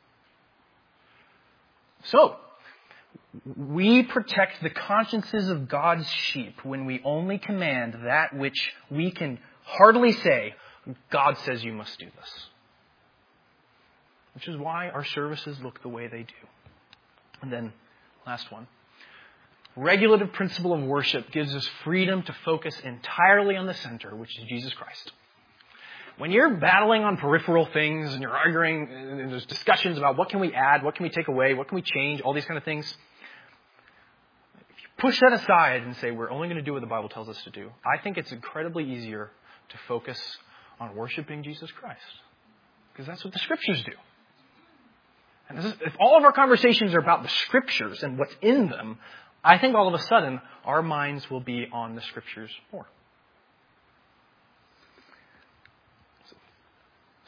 So, we protect the consciences of God's sheep when we only command that which we can hardly say, God says you must do this. Which is why our services look the way they do. And then, last one. Regulative principle of worship gives us freedom to focus entirely on the center, which is Jesus Christ. When you're battling on peripheral things and you're arguing, and there's discussions about what can we add, what can we take away, what can we change, all these kind of things. If you push that aside and say we're only going to do what the Bible tells us to do, I think it's incredibly easier to focus on worshiping Jesus Christ. Because that's what the Scriptures do. And this is, if all of our conversations are about the Scriptures and what's in them, I think all of a sudden our minds will be on the Scriptures more.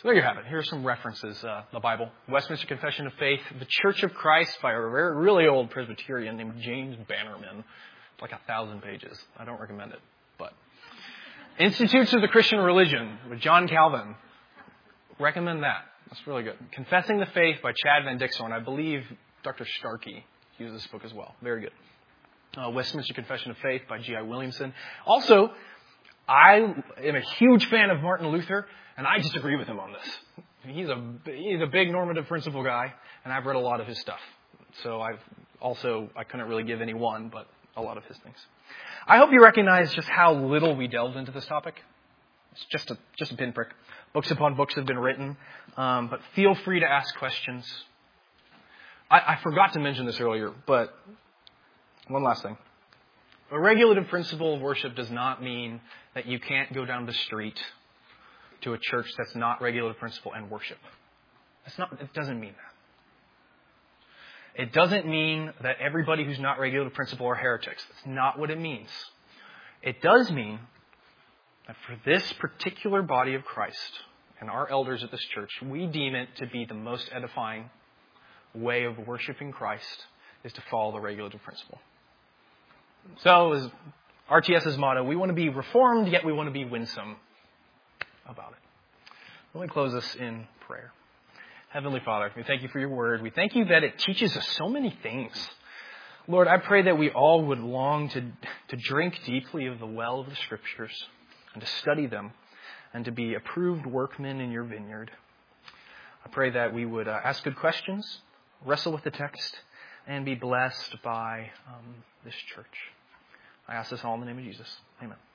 So there you have it. Here are some references. Uh, the Bible, Westminster Confession of Faith, The Church of Christ by a very, really old Presbyterian named James Bannerman. It's like a thousand pages. I don't recommend it. But Institutes of the Christian Religion with John Calvin. Recommend that. That's really good. Confessing the Faith by Chad Van Dixhorn. I believe Doctor Starkey used this book as well. Very good. Uh, Westminster Confession of Faith by G I Williamson. Also, I am a huge fan of Martin Luther, and I disagree with him on this. He's a, he's a big normative principle guy, and I've read a lot of his stuff. So I've also, I couldn't really give any one, but a lot of his things. I hope you recognize just how little we delved into this topic. It's just a, just a pinprick. Books upon books have been written, um, but feel free to ask questions. I, I forgot to mention this earlier, but one last thing. A regulative principle of worship does not mean that you can't go down the street to a church that's not regulative principle and worship. That's not, it doesn't mean that. It doesn't mean that everybody who's not regulative principle are heretics. That's not what it means. It does mean that for this particular body of Christ and our elders at this church, we deem it to be the most edifying way of worshiping Christ is to follow the regulative principle. So, as RTS's motto, we want to be reformed, yet we want to be winsome about it. Let me close this in prayer. Heavenly Father, we thank you for your word. We thank you that it teaches us so many things. Lord, I pray that we all would long to, to drink deeply of the well of the Scriptures and to study them and to be approved workmen in your vineyard. I pray that we would uh, ask good questions, wrestle with the text, and be blessed by um, this church. I ask this all in the name of Jesus. Amen.